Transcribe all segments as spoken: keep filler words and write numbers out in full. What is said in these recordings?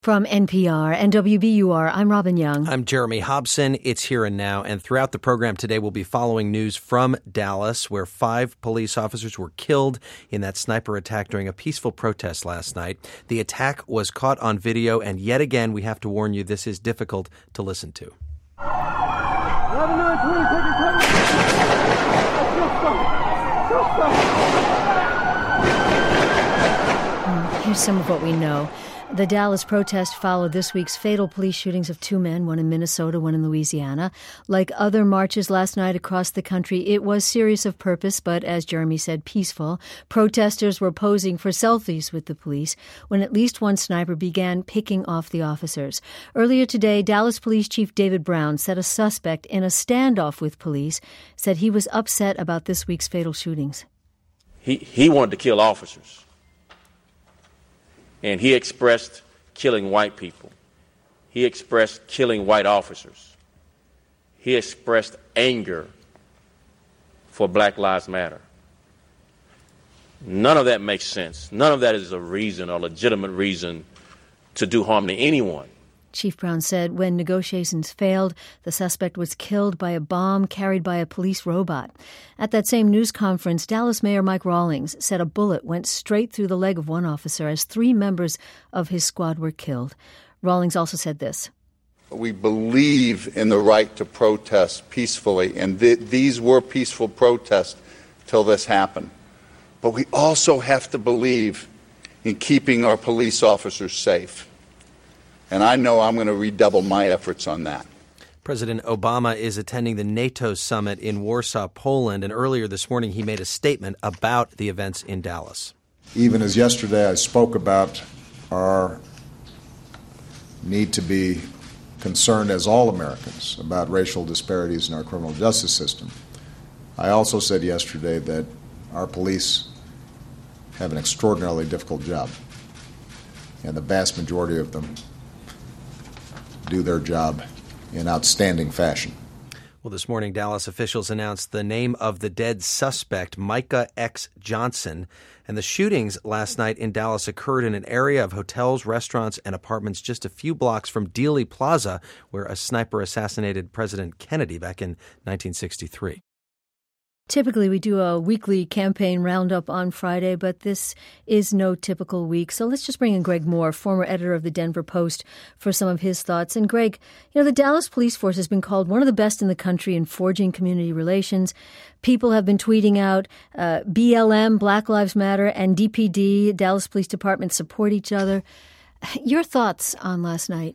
From N P R and W B U R, I'm Robin Young. I'm Jeremy Hobson. It's Here and Now. And throughout the program today, we'll be following news from Dallas, where five police officers were killed in that sniper attack during a peaceful protest last night. The attack was caught on video, and yet again, we have to warn you, this is difficult to listen to. eleven nine twenty, take it, Here's some of what we know. The Dallas protest followed this week's fatal police shootings of two men, one in Minnesota, one in Louisiana. Like other marches last night across the country, it was serious of purpose, but as Jeremy said, peaceful. Protesters were posing for selfies with the police when at least one sniper began picking off the officers. Earlier today, Dallas Police Chief David Brown said a suspect in a standoff with police said he was upset about this week's fatal shootings. He, he wanted to kill officers. And he expressed killing white people. He expressed killing white officers. He expressed anger for Black Lives Matter. None of that makes sense. None of that is a reason or legitimate reason to do harm to anyone. Chief Brown said when negotiations failed, the suspect was killed by a bomb carried by a police robot. At that same news conference, Dallas Mayor Mike Rawlings said a bullet went straight through the leg of one officer as three members of his squad were killed. Rawlings also said this. We believe in the right to protest peacefully, and th- these were peaceful protests till this happened. But we also have to believe in keeping our police officers safe. And I know I'm going to redouble my efforts on that. President Obama is attending the NATO summit in Warsaw, Poland, and earlier this morning he made a statement about the events in Dallas. Even as yesterday I spoke about our need to be concerned as all Americans about racial disparities in our criminal justice system, I also said yesterday that our police have an extraordinarily difficult job, and the vast majority of them do their job in outstanding fashion. Well, this morning, Dallas officials announced the name of the dead suspect, Micah X. Johnson. And the shootings last night in Dallas occurred in an area of hotels, restaurants, and apartments just a few blocks from Dealey Plaza, where a sniper assassinated President Kennedy back in nineteen sixty-three. Typically, we do a weekly campaign roundup on Friday, but this is no typical week. So let's just bring in Greg Moore, former editor of the Denver Post, for some of his thoughts. And Greg, you know, the Dallas Police Force has been called one of the best in the country in forging community relations. People have been tweeting out uh, B L M, Black Lives Matter, and D P D, Dallas Police Department, support each other. Your thoughts on last night?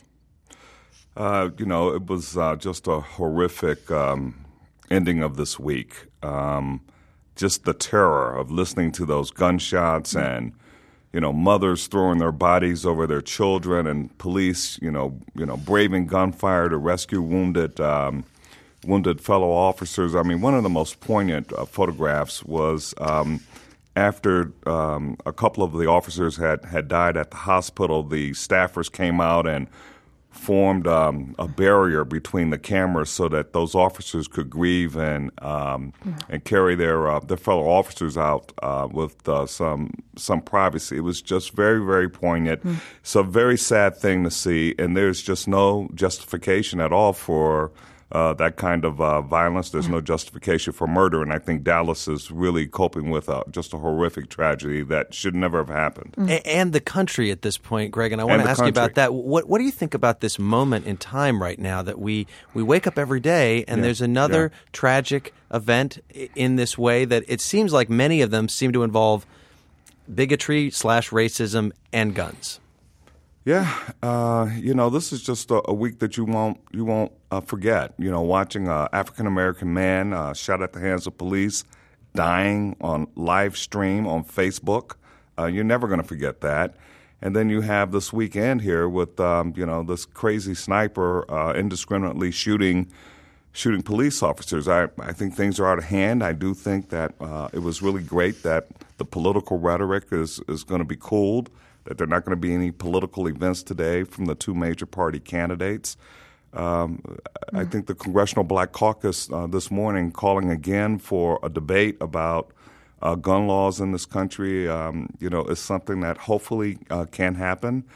Uh, you know, it was uh, just a horrific um, ending of this week. Um, just the terror of listening to those gunshots and, you know, mothers throwing their bodies over their children and police, you know, you know, braving gunfire to rescue wounded um, wounded fellow officers. I mean, one of the most poignant uh, photographs was um, after um, a couple of the officers had, had died at the hospital, the staffers came out and formed um, a barrier between the cameras so that those officers could grieve and um, mm. and carry their uh, their fellow officers out uh, with uh, some some privacy. It was just very, very poignant. Mm. It's a very sad thing to see, and there's just no justification at all for Uh, that kind of uh, violence. There's no justification for murder, and I think Dallas is really coping with a, just a horrific tragedy that should never have happened. Mm. And the country at this point, Greg, and I want to ask country. you about that. What What do you think about this moment in time right now that we, we wake up every day and yeah. there's another yeah. tragic event in this way that it seems like many of them seem to involve bigotry slash racism and guns? Yeah, uh, you know, this is just a, a week that you won't you won't uh, forget. You know, watching an African American man uh, shot at the hands of police, dying on live stream on Facebook. Uh, you're never going to forget that. And then you have this weekend here with um, you know this crazy sniper uh, indiscriminately shooting shooting police officers. I, I think things are out of hand. I do think that uh, it was really great that the political rhetoric is is going to be cooled, that there are not going to be any political events today from the two major party candidates. Um, mm-hmm. I think the Congressional Black Caucus uh, this morning calling again for a debate about uh, gun laws in this country, um, you know, is something that hopefully uh, can happen.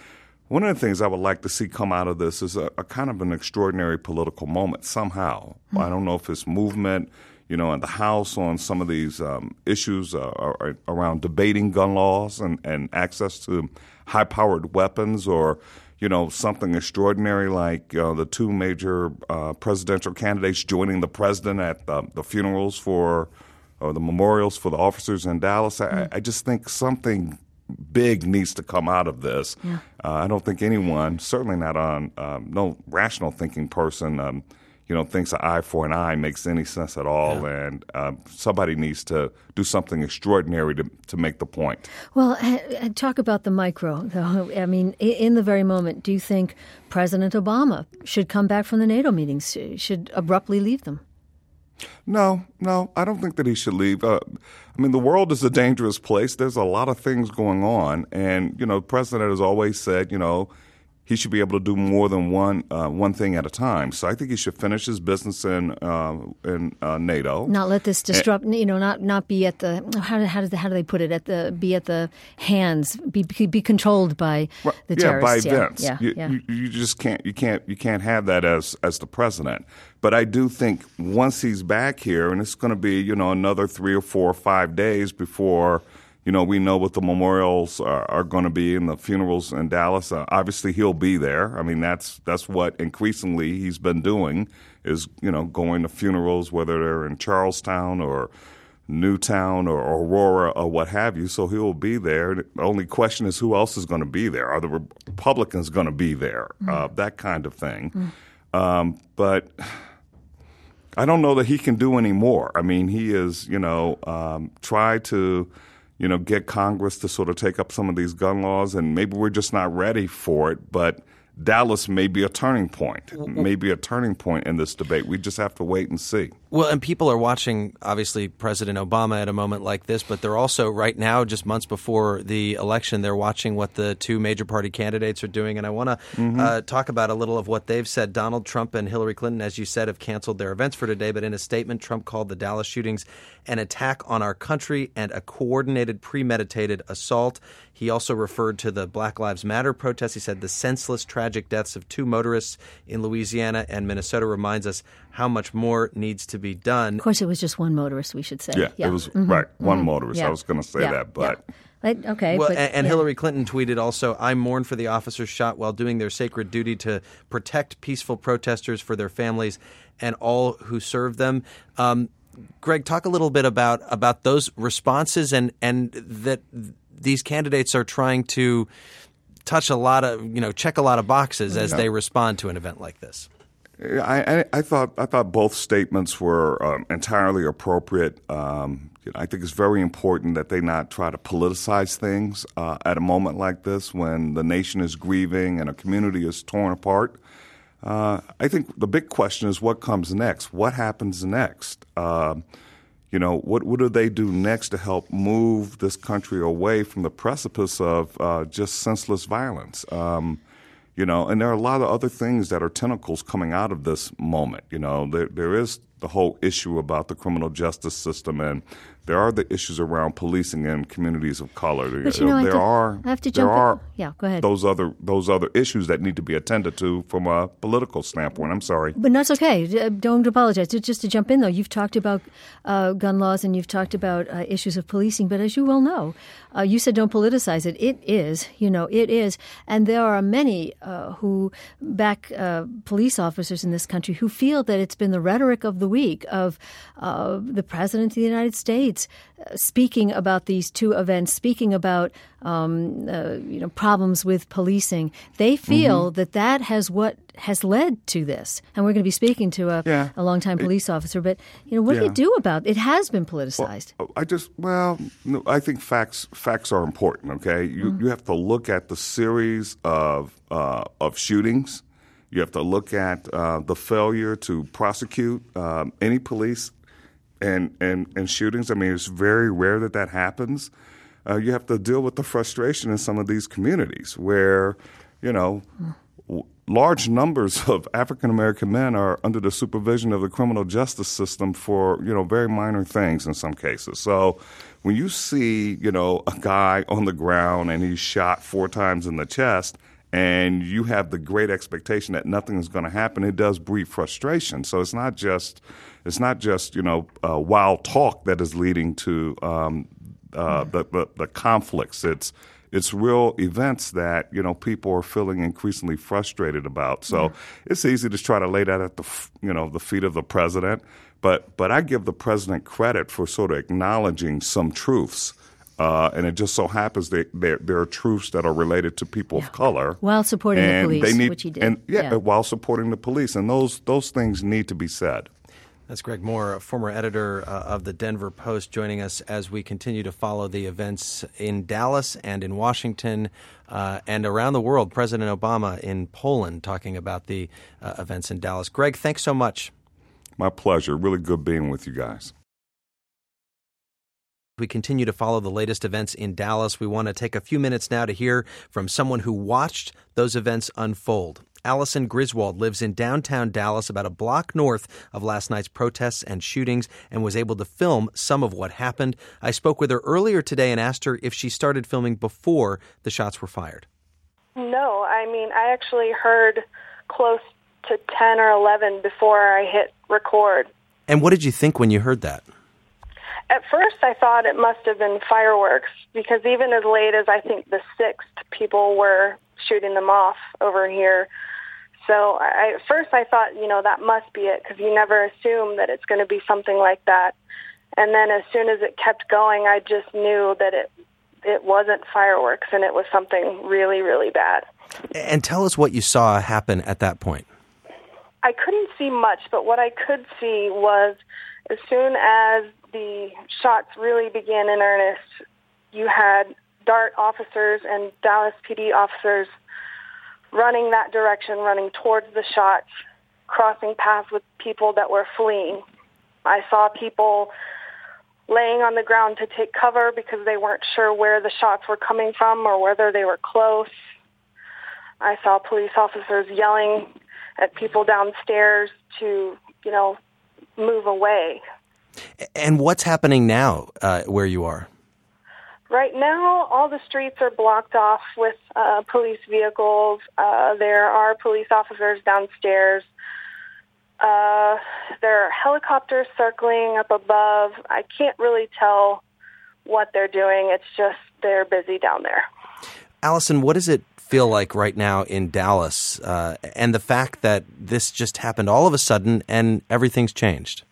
one of the things I would like to see come out of this is a, a kind of an extraordinary political moment somehow. Mm-hmm. I don't know if it's movement, you know, in the House on some of these um, issues uh, around debating gun laws and, and access to high-powered weapons, or, you know, something extraordinary like uh, the two major uh, presidential candidates joining the president at the, the funerals for or the memorials for the officers in Dallas. Mm-hmm. I, I just think something big needs to come out of this. Yeah. Uh, I don't think anyone, certainly not on um, no rational thinking person, um, you know, thinks an eye for an eye makes any sense at all. Yeah. And uh, somebody needs to do something extraordinary to to make the point. Well, talk about the micro, though. I mean, in the very moment, do you think President Obama should come back from the NATO meetings, should abruptly leave them? No, no, I don't think that he should leave. Uh, I mean, the world is a dangerous place. There's a lot of things going on. And, you know, the president has always said, you know, he should be able to do more than one uh, one thing at a time. So I think he should finish his business in uh, in uh, NATO. Not let this disrupt. And, you know, not not be at the how how does how do they put it at the be at the hands be be controlled by the yeah, terrorists. By events. Yeah, you, yeah. You, you just can't you can't you can't have that as as the president. But I do think once he's back here, and it's going to be, you know, another three or four or five days before, you know, we know what the memorials are, are going to be and the funerals in Dallas. Uh, obviously, he'll be there. I mean, that's that's what increasingly he's been doing is, you know, going to funerals, whether they're in Charlestown or Newtown or Aurora or what have you. So he'll be there. The only question is who else is going to be there? Are the Republicans going to be there? Mm. Uh, that kind of thing. Mm. Um, but I don't know that he can do any more. I mean, he is, you know, um, tried to, you know, get Congress to sort of take up some of these gun laws, and maybe we're just not ready for it. But Dallas may be a turning point, may be a turning point in this debate. We just have to wait and see. Well, and people are watching, obviously, President Obama at a moment like this, but they're also right now, just months before the election, they're watching what the two major party candidates are doing. And I want to mm-hmm. uh, talk about a little of what they've said. Donald Trump and Hillary Clinton, as you said, have canceled their events for today. But in a statement, Trump called the Dallas shootings an attack on our country and a coordinated, premeditated assault. He also referred to the Black Lives Matter protests. He said the senseless, tragic deaths of two motorists in Louisiana and Minnesota reminds us how much more needs to be done. Of course, it was just one motorist, we should say. Yeah, yeah. it was, mm-hmm. right, one mm-hmm. motorist. Yeah. I was going to say yeah. that, but... Yeah. Like, okay, well, but, and, and yeah. Hillary Clinton tweeted also, I mourn for the officers shot while doing their sacred duty to protect peaceful protesters, for their families, and all who serve them. Um, Greg, talk a little bit about about those responses and, and that these candidates are trying to touch a lot of, you know, check a lot of boxes as yeah. they respond to an event like this. I, I, I thought I thought both statements were um, entirely appropriate. Um, I think it's very important that they not try to politicize things uh, at a moment like this when the nation is grieving and a community is torn apart. Uh, I think the big question is what comes next. What happens next? Uh, you know, what what do they do next to help move this country away from the precipice of uh, just senseless violence? Um, You know, and there are a lot of other things that are tentacles coming out of this moment. You know, there there is the whole issue about the criminal justice system, and there are the issues around policing in communities of color. But you know, there I, are I have to there jump are in. Yeah, go ahead. those other those other issues that need to be attended to from a political standpoint. I'm sorry, but that's okay. Don't apologize. Just to jump in, though, you've talked about uh, gun laws and you've talked about uh, issues of policing. But as you well know, uh, you said don't politicize it. It is, you know, it is, and there are many uh, who back uh, police officers in this country who feel that it's been the rhetoric of the week of uh, the President of the United States uh, speaking about these two events, speaking about um, uh, you know problems with policing. They feel mm-hmm. that that has what has led to this. And we're going to be speaking to a, yeah. a longtime police it, officer. But you know, what yeah. do you do about it? It has been politicized. Well, I just well, no, I think facts facts are important. Okay, you mm-hmm. you have to look at the series of uh, of shootings. You have to look at uh, the failure to prosecute um, any police and, and, and shootings. I mean, it's very rare that that happens. Uh, you have to deal with the frustration in some of these communities where, you know, w- large numbers of African-American men are under the supervision of the criminal justice system for, you know, very minor things in some cases. So when you see, you know, a guy on the ground and he's shot four times in the chest, and you have the great expectation that nothing is going to happen, it does breed frustration. So it's not just it's not just you know uh, wild talk that is leading to um, uh, the, the the conflicts. It's it's real events that you know people are feeling increasingly frustrated about. So yeah. It's easy to try to lay that at the you know the feet of the president, but but I give the president credit for sort of acknowledging some truths. Uh, and it just so happens that there, there are truths that are related to people yeah. of color. While supporting the police, they need, which he did. And, yeah, yeah, while supporting the police. And those those things need to be said. That's Greg Moore, a former editor uh, of the Denver Post, joining us as we continue to follow the events in Dallas and in Washington uh, and around the world. President Obama in Poland talking about the uh, events in Dallas. Greg, thanks so much. My pleasure. Really good being with you guys. We continue to follow the latest events in Dallas. We want to take a few minutes now to hear from someone who watched those events unfold. Allison Griswold lives in downtown Dallas, about a block north of last night's protests and shootings, and was able to film some of what happened. I spoke with her earlier today and asked her if she started filming before the shots were fired. No, I mean, I actually heard close to ten or eleven before I hit record. And what did you think when you heard that? At first, I thought it must have been fireworks, because even as late as, I think, the sixth, people were shooting them off over here. So I, at first I thought, you know, that must be it, because you never assume that it's going to be something like that. And then as soon as it kept going, I just knew that it it wasn't fireworks, and it was something really, really bad. And tell us what you saw happen at that point. I couldn't see much, but what I could see was as soon as the shots really began in earnest, you had DART officers and Dallas P D officers running that direction, running towards the shots, crossing paths with people that were fleeing. I saw people laying on the ground to take cover because they weren't sure where the shots were coming from or whether they were close. I saw police officers yelling at people downstairs to, you know, move away. And what's happening now uh, where you are? Right now, all the streets are blocked off with uh, police vehicles. Uh, there are police officers downstairs. Uh, there are helicopters circling up above. I can't really tell what they're doing. It's just they're busy down there. Allison, what does it feel like right now in Dallas, uh, and the fact that this just happened all of a sudden and everything's changed?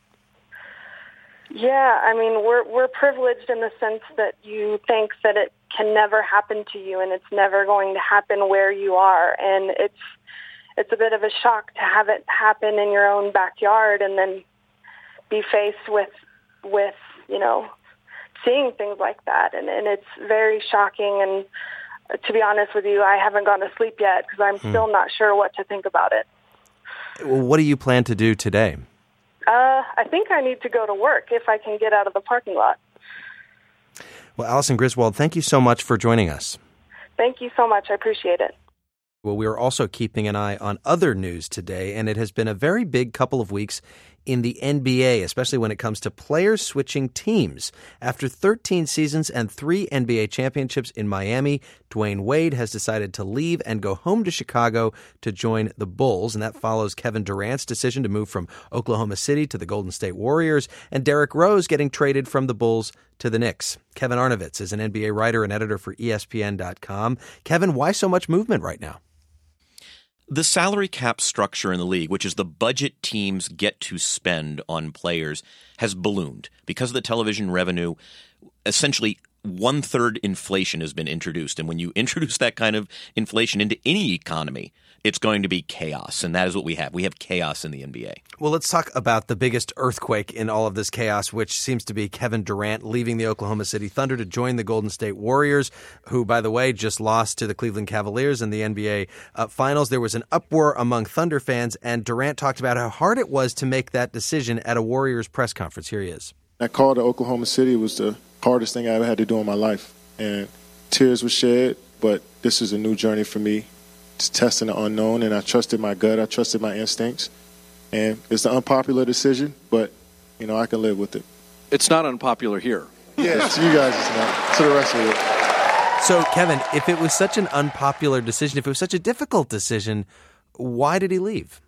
Yeah, I mean, we're we're privileged in the sense that you think that it can never happen to you, and it's never going to happen where you are, and it's it's a bit of a shock to have it happen in your own backyard, and then be faced with with you know seeing things like that, and and it's very shocking. And to be honest with you, I haven't gone to sleep yet because I'm hmm. still not sure what to think about it. What do you plan to do today? Uh, I think I need to go to work if I can get out of the parking lot. Well, Allison Griswold, thank you so much for joining us. Thank you so much. I appreciate it. Well, we are also keeping an eye on other news today, and it has been a very big couple of weeks in the N B A, especially when it comes to players switching teams. After thirteen seasons and three N B A championships in Miami, Dwayne Wade has decided to leave and go home to Chicago to join the Bulls, and that follows Kevin Durant's decision to move from Oklahoma City to the Golden State Warriors, and Derrick Rose getting traded from the Bulls to the Knicks. Kevin Arnovitz is an N B A writer and editor for E S P N dot com. Kevin, why so much movement right now? The salary cap structure in the league, which is the budget teams get to spend on players, has ballooned. Because of the television revenue, essentially one-third inflation has been introduced. And when you introduce that kind of inflation into any economy, it's going to be chaos. And that is what we have. We have chaos in the N B A. Well, let's talk about the biggest earthquake in all of this chaos, which seems to be Kevin Durant leaving the Oklahoma City Thunder to join the Golden State Warriors, who, by the way, just lost to the Cleveland Cavaliers in the N B A uh, Finals. There was an uproar among Thunder fans, and Durant talked about how hard it was to make that decision at a Warriors press conference. Here he is. That call to Oklahoma City was the hardest thing I ever had to do in my life, and tears were shed, but this is a new journey for me. It's testing the unknown, and I trusted my gut. I trusted my instincts. And it's an unpopular decision, but, you know, I can live with it. It's not unpopular here. Yes, you guys, it's not. To the rest of it. So, Kevin, if it was such an unpopular decision, if it was such a difficult decision, why did he leave?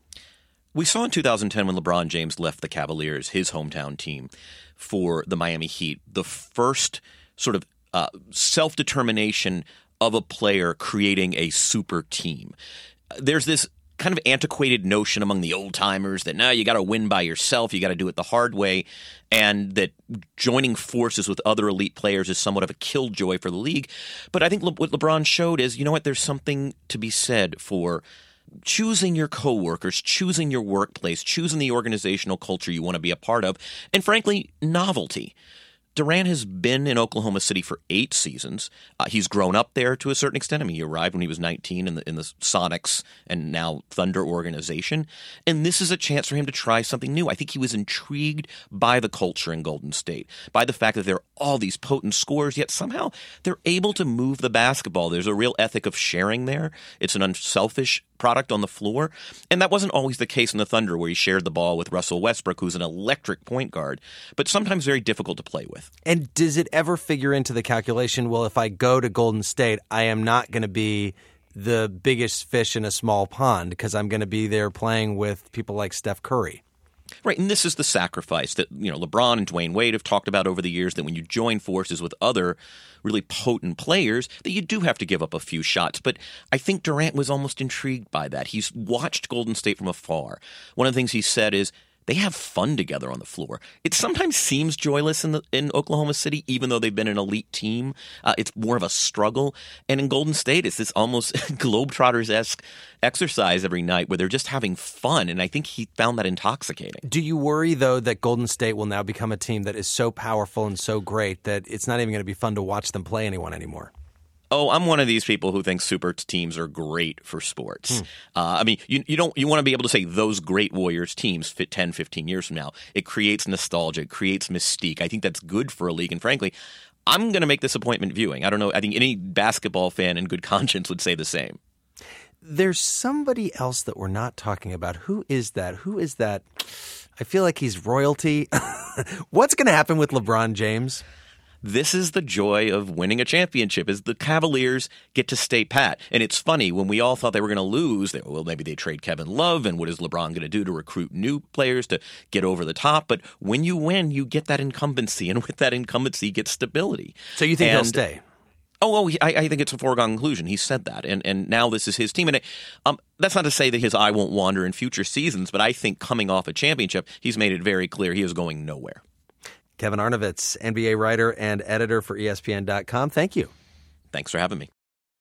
We saw in two thousand ten when LeBron James left the Cavaliers, his hometown team, for the Miami Heat, the first sort of uh, self-determination of a player creating a super team. There's this kind of antiquated notion among the old-timers that, no, you got to win by yourself, you got to do it the hard way, and that joining forces with other elite players is somewhat of a killjoy for the league. But I think Le- what LeBron showed is, you know what, there's something to be said for choosing your coworkers, choosing your workplace, choosing the organizational culture you want to be a part of, and frankly, novelty. Durant has been in Oklahoma City for eight seasons. Uh, he's grown up there to a certain extent. I mean, he arrived when he was nineteen in the in the Sonics and now Thunder organization. And this is a chance for him to try something new. I think he was intrigued by the culture in Golden State, by the fact that there are all these potent scorers, yet somehow they're able to move the basketball. There's a real ethic of sharing there. It's an unselfish product on the floor. And that wasn't always the case in the Thunder, where he shared the ball with Russell Westbrook, who's an electric point guard, but sometimes very difficult to play with. And does it ever figure into the calculation, well, if I go to Golden State, I am not going to be the biggest fish in a small pond because I'm going to be there playing with people like Steph Curry? Right, and this is the sacrifice that, you know, LeBron and Dwayne Wade have talked about over the years, that when you join forces with other really potent players, that you do have to give up a few shots. But I think Durant was almost intrigued by that. He's watched Golden State from afar. One of the things he said is, they have fun together on the floor. It sometimes seems joyless in the, in Oklahoma City, even though they've been an elite team. Uh, it's more of a struggle. And in Golden State, it's this almost Globetrotters-esque exercise every night where they're just having fun. And I think he found that intoxicating. Do you worry, though, that Golden State will now become a team that is so powerful and so great that it's not even going to be fun to watch them play anyone anymore? Oh, I'm one of these people who think super teams are great for sports. Hmm. Uh, I mean, you, you don't you want to be able to say those great Warriors teams fit ten, fifteen years from now. It creates nostalgia. It creates mystique. I think that's good for a league. And frankly, I'm going to make this appointment viewing. I don't know. I think any basketball fan in good conscience would say the same. There's somebody else that we're not talking about. Who is that? Who is that? I feel like he's royalty. What's going to happen with LeBron James? This is the joy of winning a championship, is the Cavaliers get to stay pat. And it's funny, when we all thought they were going to lose, they, well, maybe they trade Kevin Love, and what is LeBron going to do to recruit new players to get over the top? But when you win, you get that incumbency, and with that incumbency, you get stability. So you think and, he'll stay? Oh, oh, I, I think it's a foregone conclusion. He said that, and and now this is his team. And it, um, that's not to say that his eye won't wander in future seasons, but I think coming off a championship, he's made it very clear he is going nowhere. Kevin Arnovitz, N B A writer and editor for E S P N dot com. Thank you. Thanks for having me.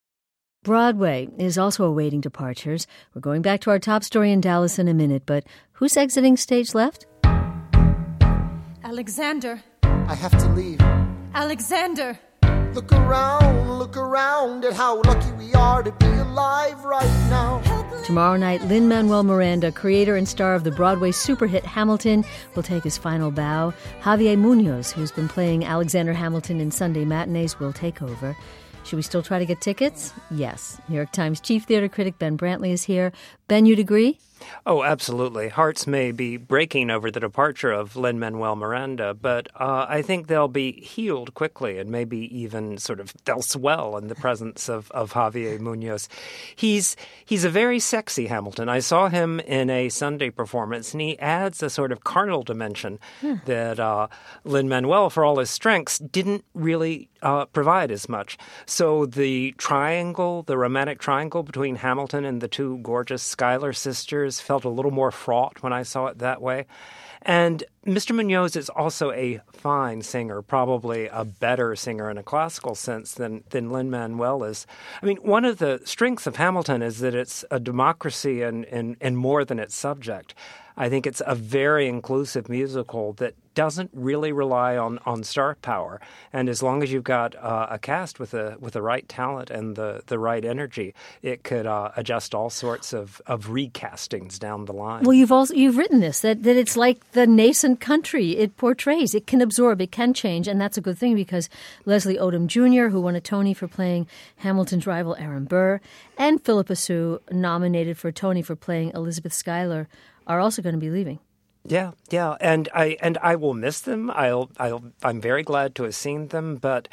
Broadway is also awaiting departures. We're going back to our top story in Dallas in a minute, but who's exiting stage left? Alexander. I have to leave. Alexander. Look around, look around at how lucky we are to be alive right now. Tomorrow night, Lin-Manuel Miranda, creator and star of the Broadway super hit Hamilton, will take his final bow. Javier Munoz, who's been playing Alexander Hamilton in Sunday matinees, will take over. Should we still try to get tickets? Yes. New York Times chief theater critic Ben Brantley is here. Ben, you'd agree? Oh, absolutely. Hearts may be breaking over the departure of Lin-Manuel Miranda, but uh, I think they'll be healed quickly, and maybe even sort of they'll swell in the presence of, of Javier Munoz. He's he's a very sexy Hamilton. I saw him in a Sunday performance, and he adds a sort of carnal dimension hmm. that uh, Lin-Manuel, for all his strengths, didn't really uh, provide as much. So the triangle, the romantic triangle between Hamilton and the two gorgeous Schuyler sisters felt a little more fraught when I saw it that way. And Mister Munoz is also a fine singer, probably a better singer in a classical sense than, than Lin-Manuel is. I mean, one of the strengths of Hamilton is that it's a democracy and, and, and more than its subject. I think it's a very inclusive musical that doesn't really rely on, on star power. And as long as you've got uh, a cast with the with the right talent and the, the right energy, it could uh, adjust all sorts of, of recastings down the line. Well, you've also you've written this, that, that it's like the nascent country it portrays. It can absorb, it can change, and that's a good thing because Leslie Odom Junior, who won a Tony for playing Hamilton's rival Aaron Burr, and Philippa Soo, nominated for a Tony for playing Elizabeth Schuyler, are also going to be leaving. Yeah, yeah, and I and I will miss them. I'll, I'll I'm very glad to have seen them, but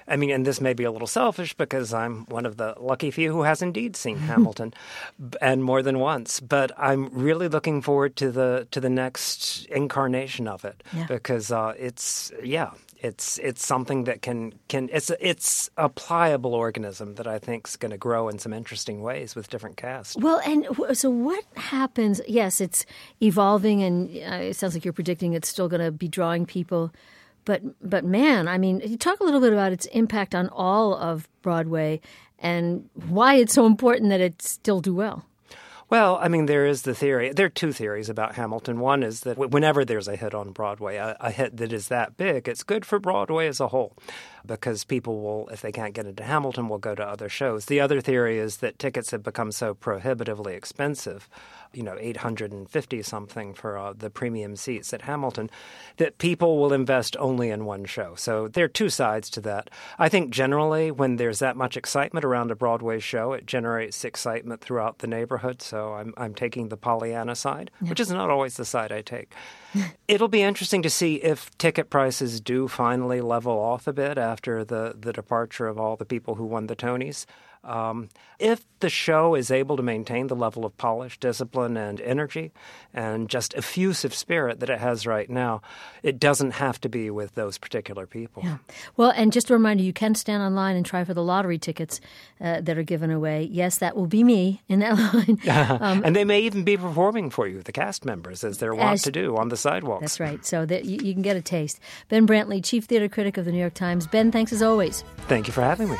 I mean, and this may be a little selfish because I'm one of the lucky few who has indeed seen Hamilton, and more than once. But I'm really looking forward to the to the next incarnation of it yeah. because uh, it's yeah. It's it's something that can can it's a, it's a pliable organism that I think is going to grow in some interesting ways with different casts. Well, and so what happens? Yes, it's evolving, and uh, it sounds like you're predicting it's still going to be drawing people. But but man, I mean, you talk a little bit about its impact on all of Broadway and why it's so important that it still do well. Well, I mean, there is the theory. There are two theories about Hamilton. One is that whenever there's a hit on Broadway, a, a hit that is that big, it's good for Broadway as a whole because people will, if they can't get into Hamilton, will go to other shows. The other theory is that tickets have become so prohibitively expensive, you know, eight hundred fifty something for uh, the premium seats at Hamilton, that people will invest only in one show. So there are two sides to that. I think generally when there's that much excitement around a Broadway show, it generates excitement throughout the neighborhood. So I'm I'm taking the Pollyanna side, yeah. which is not always the side I take. It'll be interesting to see if ticket prices do finally level off a bit after the, the departure of all the people who won the Tonys. Um, if the show is able to maintain the level of polish, discipline, and energy, and just effusive spirit that it has right now, it doesn't have to be with those particular people. Yeah. Well, and just a reminder, you can stand online and try for the lottery tickets uh, that are given away. Yes, that will be me in that line. Um, and they may even be performing for you, the cast members, as they're wont as, to do on the sidewalks. That's right. So that you, you can get a taste. Ben Brantley, Chief Theater Critic of the New York Times. Ben, thanks as always. Thank you for having me.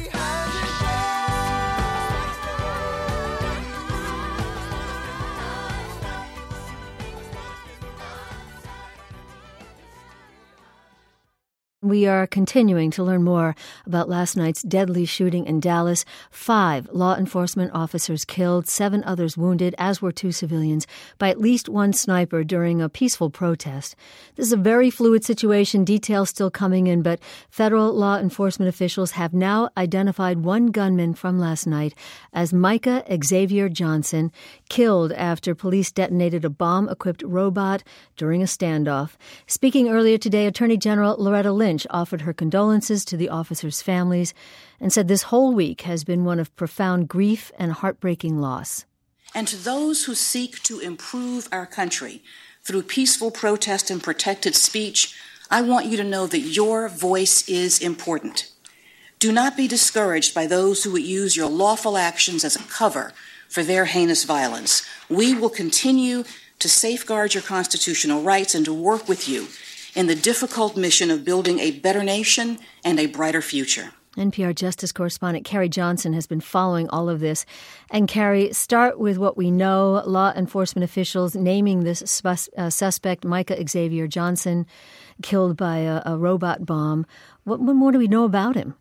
We are continuing to learn more about last night's deadly shooting in Dallas. Five law enforcement officers killed, seven others wounded, as were two civilians, by at least one sniper during a peaceful protest. This is a very fluid situation, details still coming in, but federal law enforcement officials have now identified one gunman from last night as Micah Xavier Johnson, killed after police detonated a bomb-equipped robot during a standoff. Speaking earlier today, Attorney General Loretta Lynch offered her condolences to the officers' families and said this whole week has been one of profound grief and heartbreaking loss. And to those who seek to improve our country through peaceful protest and protected speech, I want you to know that your voice is important. Do not be discouraged by those who would use your lawful actions as a cover for their heinous violence. We will continue to safeguard your constitutional rights and to work with you in the difficult mission of building a better nation and a brighter future. N P R Justice correspondent Carrie Johnson has been following all of this. And Carrie, start with what we know. Law enforcement officials naming this sus- uh, suspect, Micah Xavier Johnson, killed by a, a robot bomb. What, what more do we know about him?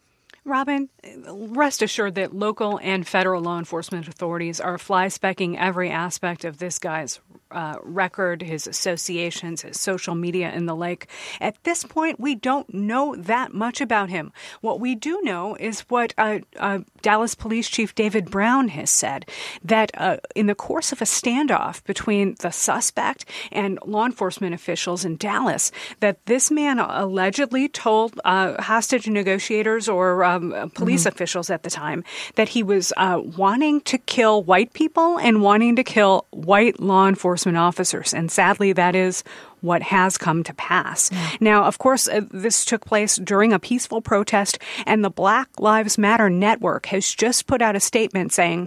Robin, rest assured that local and federal law enforcement authorities are fly-specking every aspect of this guy's uh, record, his associations, his social media, and the like. At this point, we don't know that much about him. What we do know is what uh, uh, Dallas Police Chief David Brown has said, that uh, in the course of a standoff between the suspect and law enforcement officials in Dallas, that this man allegedly told uh, hostage negotiators or uh, Um, police mm-hmm. officials at the time that he was uh, wanting to kill white people and wanting to kill white law enforcement officers. And sadly, that is what has come to pass. Yeah. Now, of course, uh, this took place during a peaceful protest, and the Black Lives Matter Network has just put out a statement saying,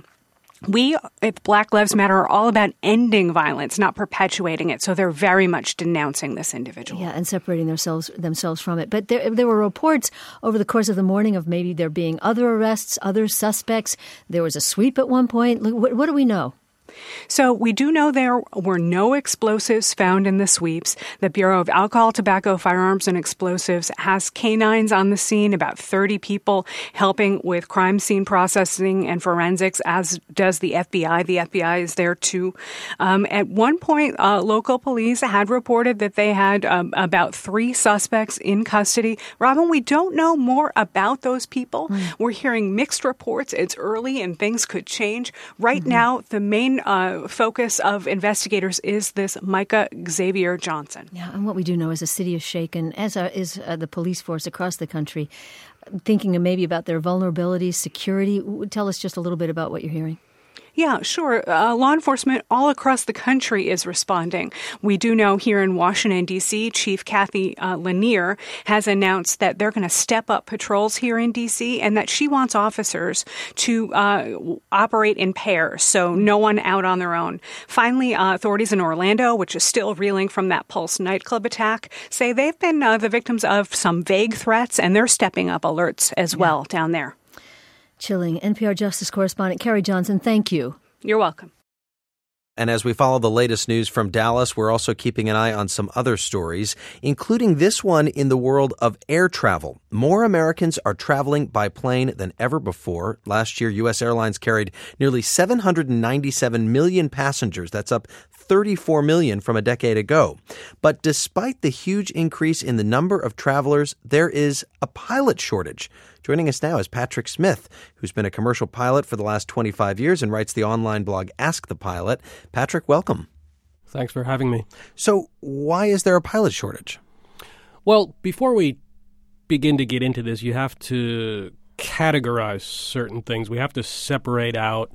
we at Black Lives Matter are all about ending violence, not perpetuating it. So they're very much denouncing this individual. Yeah, and separating themselves themselves from it. But there, there were reports over the course of the morning of maybe there being other arrests, other suspects. There was a sweep at one point. What, what do we know? So we do know there were no explosives found in the sweeps. The Bureau of Alcohol, Tobacco, Firearms, and Explosives has canines on the scene, about thirty people helping with crime scene processing and forensics, as does the F B I. The F B I is there too. Um, at one point, uh, local police had reported that they had um, about three suspects in custody. Robin, we don't know more about those people. Mm. We're hearing mixed reports. It's early and things could change. Right mm-hmm. now, the main main uh, focus of investigators is this Micah Xavier Johnson. Yeah, and what we do know is the city is shaken, as are, is uh, the police force across the country, thinking maybe about their vulnerabilities, security. Tell us just a little bit about what you're hearing. Yeah, sure. Uh, law enforcement all across the country is responding. We do know here in Washington, D C, Chief Kathy uh, Lanier has announced that they're going to step up patrols here in D C and that she wants officers to uh, operate in pairs, so no one out on their own. Finally, uh, authorities in Orlando, which is still reeling from that Pulse nightclub attack, say they've been uh, the victims of some vague threats, and they're stepping up alerts as yeah. well down there. Chilling. N P R Justice correspondent Carrie Johnson, thank you. You're welcome. And as we follow the latest news from Dallas, we're also keeping an eye on some other stories, including this one in the world of air travel. More Americans are traveling by plane than ever before. Last year, U S airlines carried nearly seven hundred ninety-seven million passengers. That's up thirty-four million from a decade ago. But despite the huge increase in the number of travelers, there is a pilot shortage. Joining us now is Patrick Smith, who's been a commercial pilot for the last twenty-five years and writes the online blog Ask the Pilot. Patrick, welcome. Thanks for having me. So why is there a pilot shortage? Well, before we begin to get into this, you have to categorize certain things. We have to separate out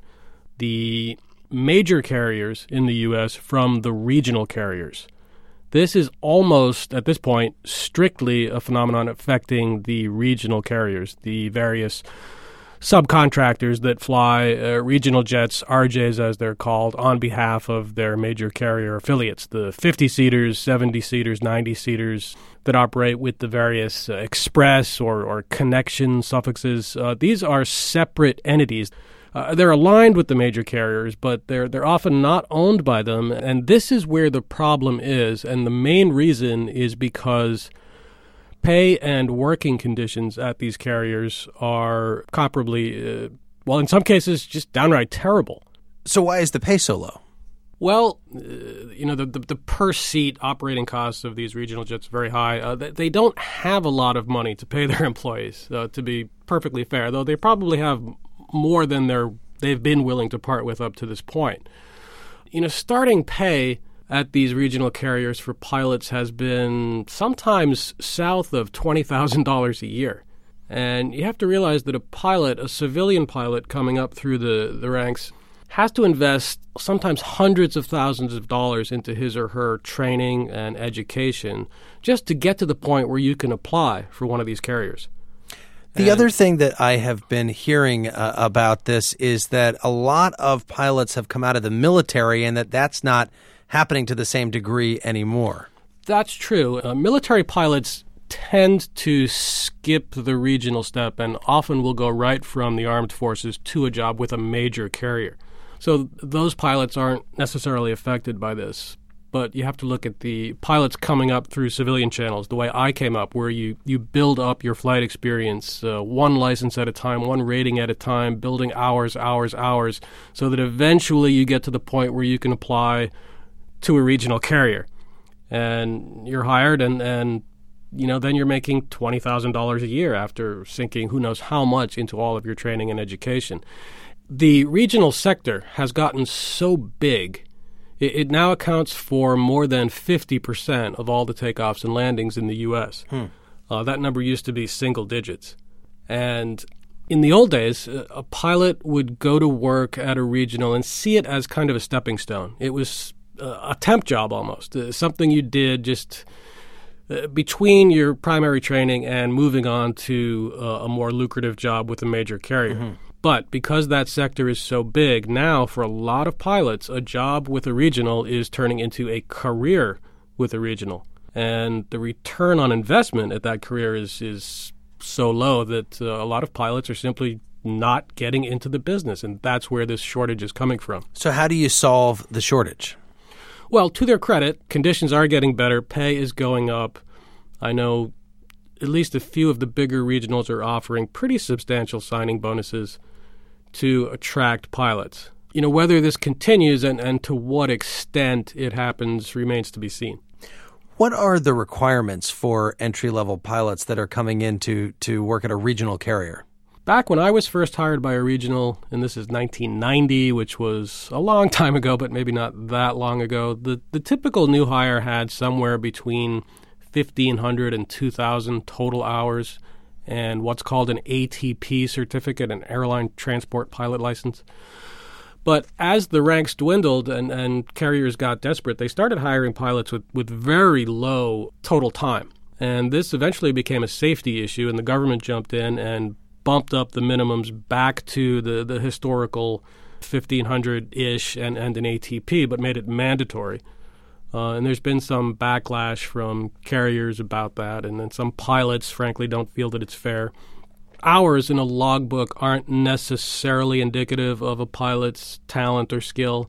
the major carriers in the U S from the regional carriers. This is almost, at this point, strictly a phenomenon affecting the regional carriers, the various subcontractors that fly uh, regional jets, R Js as they're called, on behalf of their major carrier affiliates, the fifty-seaters, seventy-seaters, ninety-seaters that operate with the various uh, express or, or connection suffixes. Uh, these are separate entities. Uh, they're aligned with the major carriers, but they're they're often not owned by them. And this is where the problem is. And the main reason is because pay and working conditions at these carriers are comparably, uh, well, in some cases, just downright terrible. So why is the pay so low? Well, uh, you know, the, the, the per-seat operating costs of these regional jets are very high. Uh, they, they don't have a lot of money to pay their employees, uh, to be perfectly fair, though they probably have more than they're, they've been willing to part with up to this point. You know, starting pay at these regional carriers for pilots has been sometimes south of twenty thousand dollars a year. And you have to realize that a pilot, a civilian pilot coming up through the, the ranks, has to invest sometimes hundreds of thousands of dollars into his or her training and education just to get to the point where you can apply for one of these carriers. The and other thing that I have been hearing uh, about this is that a lot of pilots have come out of the military and that that's not happening to the same degree anymore. That's true. Uh, military pilots tend to skip the regional step and often will go right from the armed forces to a job with a major carrier. So those pilots aren't necessarily affected by this. But you have to look at the pilots coming up through civilian channels, the way I came up, where you, you build up your flight experience uh, one license at a time, one rating at a time, building hours, hours, hours, so that eventually you get to the point where you can apply to a regional carrier. And you're hired, and, and you know, then you're making twenty thousand dollars a year after sinking who knows how much into all of your training and education. The regional sector has gotten so big. It now accounts for more than fifty percent of all the takeoffs and landings in the U S. Hmm. Uh, that number used to be single digits. And in the old days, a pilot would go to work at a regional and see it as kind of a stepping stone. It was a temp job almost, uh, something you did just uh, between your primary training and moving on to uh, a more lucrative job with a major carrier. Mm-hmm. But because that sector is so big, now for a lot of pilots, a job with a regional is turning into a career with a regional. And the return on investment at that career is, is so low that uh, a lot of pilots are simply not getting into the business. And that's where this shortage is coming from. So how do you solve the shortage? Well, to their credit, conditions are getting better. Pay is going up. I know at least a few of the bigger regionals are offering pretty substantial signing bonuses to attract pilots. You know, whether this continues and, and to what extent it happens remains to be seen. What are the requirements for entry-level pilots that are coming in to, to work at a regional carrier? Back when I was first hired by a regional, and this is nineteen ninety, which was a long time ago, but maybe not that long ago, the, the typical new hire had somewhere between fifteen hundred and two thousand total hours and what's called an A T P certificate, an airline transport pilot license. But as the ranks dwindled and, and carriers got desperate, they started hiring pilots with, with very low total time. And this eventually became a safety issue, and the government jumped in and bumped up the minimums back to the, the historical fifteen hundred-ish and, and an A T P, but made it mandatory. Uh, and there's been some backlash from carriers about that, and then some pilots, frankly, don't feel that it's fair. Hours in a logbook aren't necessarily indicative of a pilot's talent or skill,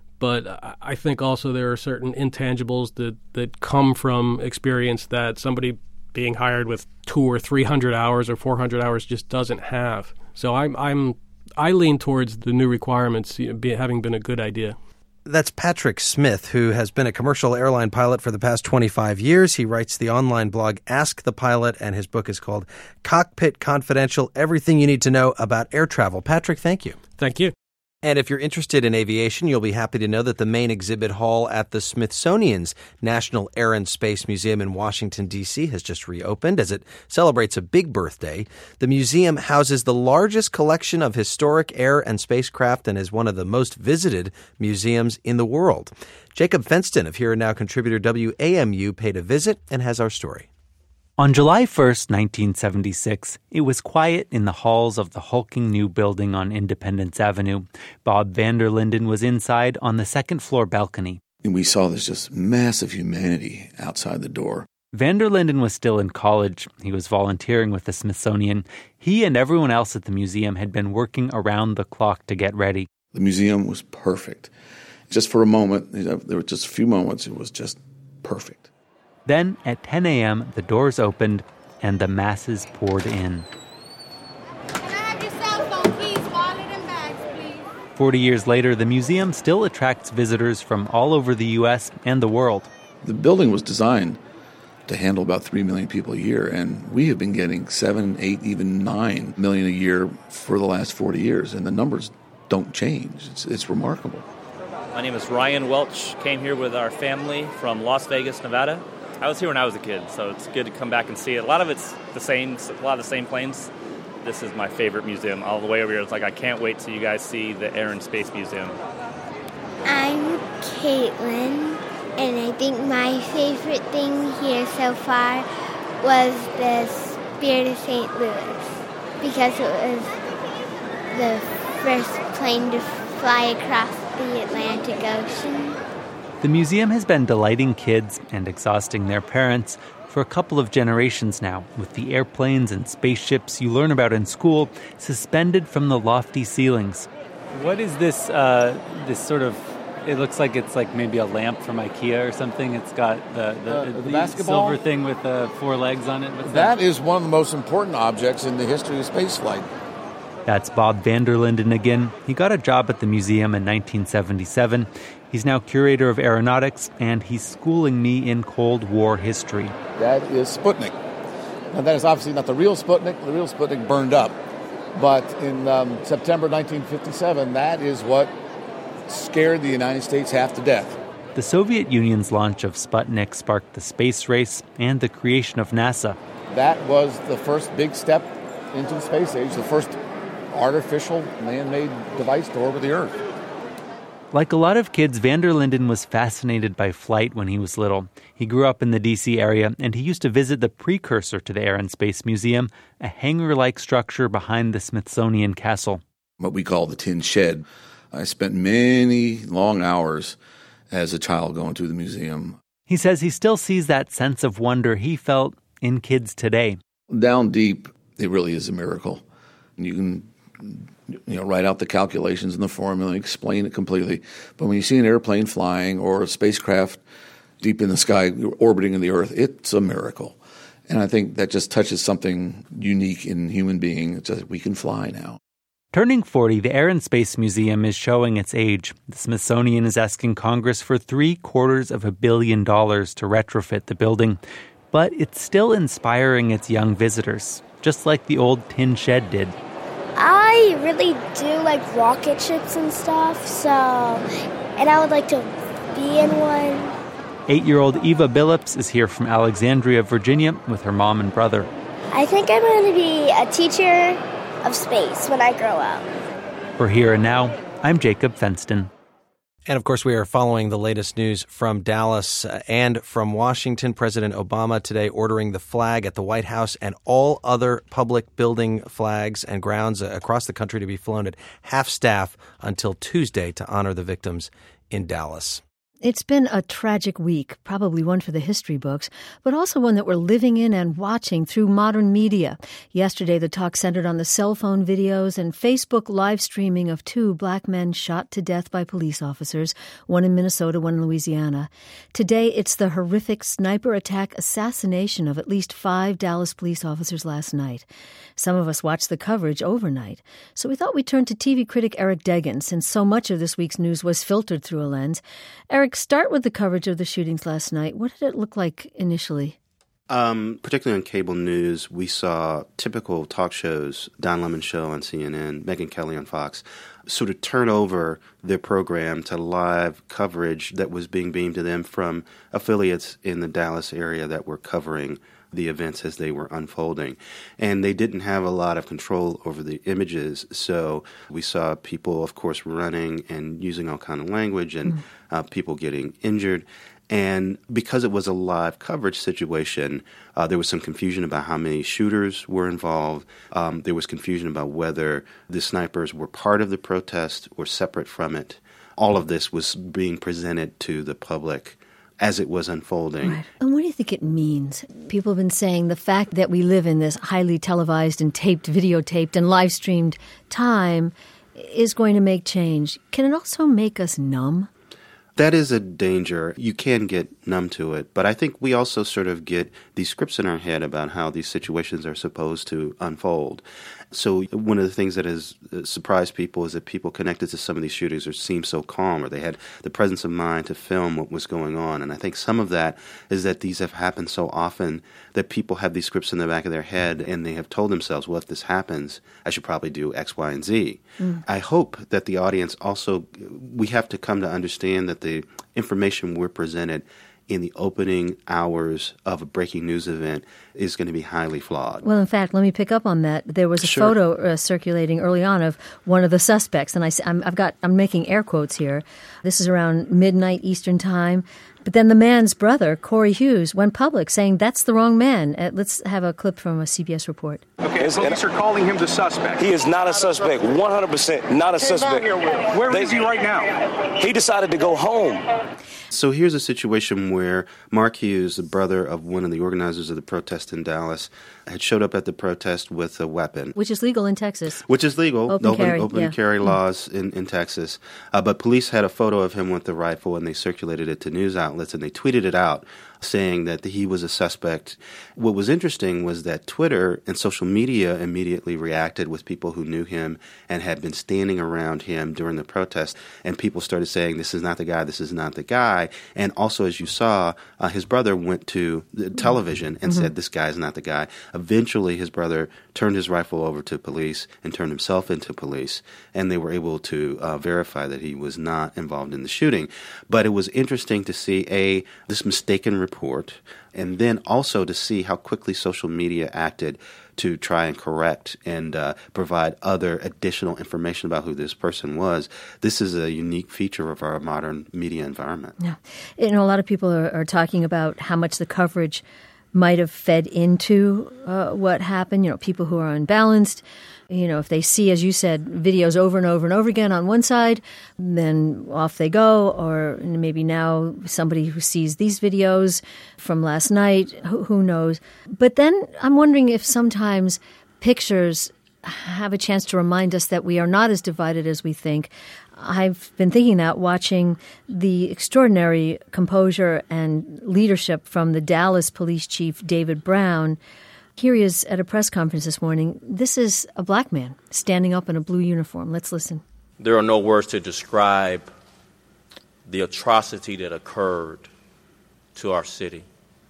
but I think also there are certain intangibles that, that come from experience that somebody being hired with two or three hundred hours or four hundred hours just doesn't have. So I'm I'm I lean towards the new requirements you know, be, having been a good idea. That's Patrick Smith, who has been a commercial airline pilot for the past twenty-five years. He writes the online blog Ask the Pilot, and his book is called Cockpit Confidential, Everything You Need to Know About Air Travel. Patrick, thank you. Thank you. And if you're interested in aviation, you'll be happy to know that the main exhibit hall at the Smithsonian's National Air and Space Museum in Washington, D C has just reopened as it celebrates a big birthday. The museum houses the largest collection of historic air and spacecraft and is one of the most visited museums in the world. Jacob Fenston of Here and Now contributor W A M U paid a visit and has our story. On July first, nineteen seventy-six, it was quiet in the halls of the hulking new building on Independence Avenue. Bob Vander Linden was inside on the second-floor balcony. And we saw this just massive humanity outside the door. Vander Linden was still in college. He was volunteering with the Smithsonian. He and everyone else at the museum had been working around the clock to get ready. The museum was perfect. Just for a moment, there were just a few moments, it was just perfect. Then, at ten a.m., the doors opened and the masses poured in. Can I have your cell phone keys, wallet, and bags, please? Forty years later, the museum still attracts visitors from all over the U S and the world. The building was designed to handle about three million people a year, and we have been getting seven, eight, even nine million a year for the last forty years, and the numbers don't change. It's, it's remarkable. My name is Ryan Welch. Came here with our family from Las Vegas, Nevada. I was here when I was a kid, so it's good to come back and see it. A lot of it's the same, a lot of the same planes. This is my favorite museum. All the way over here, it's like I can't wait till you guys see the Air and Space Museum. I'm Caitlin, and I think my favorite thing here so far was the Spirit of Saint Louis, because it was the first plane to fly across the Atlantic Ocean. The museum has been delighting kids and exhausting their parents for a couple of generations now, with the airplanes and spaceships you learn about in school suspended from the lofty ceilings. What is this, uh, this sort of, it looks like it's like maybe a lamp from IKEA or something. It's got the, the, uh, the, the basketball silver thing with the four legs on it. What's that, that is one of the most important objects in the history of spaceflight. That's Bob Vander Linden again. He got a job at the museum in nineteen seventy-seven. He's now curator of aeronautics, and he's schooling me in Cold War history. That is Sputnik. Now, that is obviously not the real Sputnik. The real Sputnik burned up. But in um, September nineteen fifty-seven, that is what scared the United States half to death. The Soviet Union's launch of Sputnik sparked the space race and the creation of NASA. That was the first big step into the space age, the first artificial man-made device to orbit the Earth. Like a lot of kids, Vander Linden was fascinated by flight when he was little. He grew up in the D C area, and he used to visit the precursor to the Air and Space Museum, a hangar-like structure behind the Smithsonian Castle. What we call the tin shed. I spent many long hours as a child going through the museum. He says he still sees that sense of wonder he felt in kids today. Down deep, it really is a miracle. You can you know, write out the calculations and the formula, explain it completely. But when you see an airplane flying or a spacecraft deep in the sky orbiting in the Earth, it's a miracle. And I think that just touches something unique in human being. It's just, we can fly now. Turning forty, the Air and Space Museum is showing its age. The Smithsonian is asking Congress for three quarters of a billion dollars to retrofit the building. But it's still inspiring its young visitors, just like the old tin shed did. actually really do like rocket ships and stuff, so, and I would like to be in one. Eight-year-old Eva Billups is here from Alexandria, Virginia, with her mom and brother. I think I'm going to be a teacher of space when I grow up. For Here and Now, I'm Jacob Fenston. And, of course, we are following the latest news from Dallas uh, and from Washington. President Obama today ordering the flag at the White House and all other public building flags and grounds uh, across the country to be flown at half-staff until Tuesday to honor the victims in Dallas. It's been a tragic week, probably one for the history books, but also one that we're living in and watching through modern media. Yesterday, the talk centered on the cell phone videos and Facebook live streaming of two black men shot to death by police officers, one in Minnesota, one in Louisiana. Today, it's the horrific sniper attack assassination of at least five Dallas police officers last night. Some of us watched the coverage overnight, so we thought we'd turn to T V critic Eric Deggans, since so much of this week's news was filtered through a lens. Eric, start with the coverage of the shootings last night. What did it look like initially? Um, particularly on cable news, we saw typical talk shows, Don Lemon Show on C N N, Megyn Kelly on Fox, sort of turn over their program to live coverage that was being beamed to them from affiliates in the Dallas area that were covering the events as they were unfolding. And they didn't have a lot of control over the images, so we saw people, of course, running and using all kind of language and mm. uh, people getting injured. And because it was a live coverage situation, uh, there was some confusion about how many shooters were involved. Um, there was confusion about whether the snipers were part of the protest or separate from it. All of this was being presented to the public as it was unfolding. Right. And what do you think it means? People have been saying the fact that we live in this highly televised and taped, videotaped, and live-streamed time is going to make change. Can it also make us numb? That is a danger. You can get numb to it, but I think we also sort of get these scripts in our head about how these situations are supposed to unfold. So one of the things that has surprised people is that people connected to some of these shootings or seemed so calm, or they had the presence of mind to film what was going on. And I think some of that is that these have happened so often that people have these scripts in the back of their head and they have told themselves, well, if this happens, I should probably do X, Y, and Z. Mm. I hope that the audience also, we have to come to understand that the information we're presented in the opening hours of a breaking news event is going to be highly flawed. Well, in fact, let me pick up on that. There was a sure. photo uh, circulating early on of one of the suspects, and I, I'm, I've got, I'm making air quotes here. This is around midnight Eastern time. But then the man's brother, Corey Hughes, went public saying that's the wrong man. Uh, let's have a clip from a C B S report. Okay, police are calling him the suspect. He is not a suspect, one hundred percent not a suspect. Where they, is he right now? He decided to go home. So here's a situation where Mark Hughes, the brother of one of the organizers of the protest in Dallas, had showed up at the protest with a weapon. Which is legal in Texas. Which is legal. Open, open carry, open yeah. carry laws in, in Texas. Uh, but police had a photo of him with the rifle, and they circulated it to news outlets, and they tweeted it out, saying that he was a suspect. What was interesting was that Twitter and social media immediately reacted with people who knew him and had been standing around him during the protest, and people started saying, this is not the guy, this is not the guy. And also, as you saw, uh, his brother went to the television and mm-hmm. said, this guy is not the guy. Eventually, his brother turned his rifle over to police and turned himself into police, and they were able to uh, verify that he was not involved in the shooting. But it was interesting to see, A, this mistaken report, and then also to see how quickly social media acted to try and correct and uh, provide other additional information about who this person was. This is a unique feature of our modern media environment. Yeah. You know, a lot of people are, are talking about how much the coverage might have fed into uh, what happened. You know, people who are unbalanced, you know, if they see, as you said, videos over and over and over again on one side, then off they go. Or maybe now somebody who sees these videos from last night, who, who knows. But then I'm wondering if sometimes pictures have a chance to remind us that we are not as divided as we think. I've been thinking that watching the extraordinary composure and leadership from the Dallas police chief, David Brown. Here he is at a press conference this morning. This is a black man standing up in a blue uniform. Let's listen. There are no words to describe the atrocity that occurred to our city.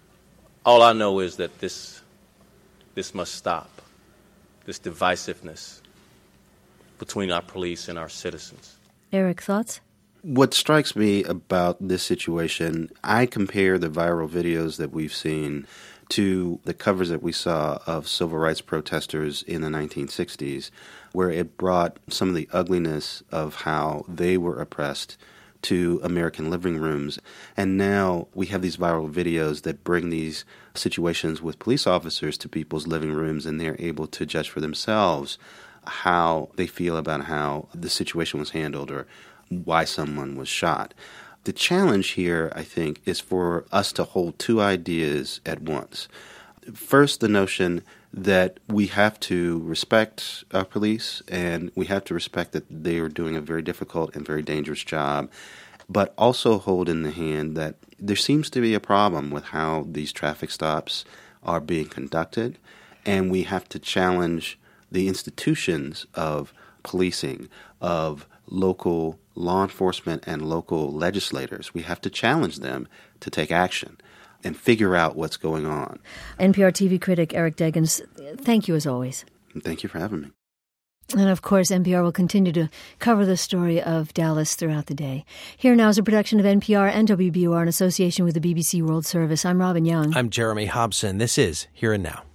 All I know is that this, this must stop, this divisiveness. between our police and our citizens. Eric, thoughts? What strikes me about this situation, I compare the viral videos that we've seen to the covers that we saw of civil rights protesters in the nineteen sixties, where it brought some of the ugliness of how they were oppressed to American living rooms. And now we have these viral videos that bring these situations with police officers to people's living rooms, and they're able to judge for themselves how they feel about how the situation was handled or why someone was shot. The challenge here, I think, is for us to hold two ideas at once. First, the notion that we have to respect our police, and we have to respect that they are doing a very difficult and very dangerous job, but also hold in the hand that there seems to be a problem with how these traffic stops are being conducted, and we have to challenge the institutions of policing, of local law enforcement and local legislators. We have to challenge them to take action and figure out what's going on. N P R T V critic Eric Deggans, thank you as always. Thank you for having me. And of course, N P R will continue to cover the story of Dallas throughout the day. Here Now is a production of N P R and W B U R in association with the B B C World Service. I'm Robin Young. I'm Jeremy Hobson. This is Here and Now.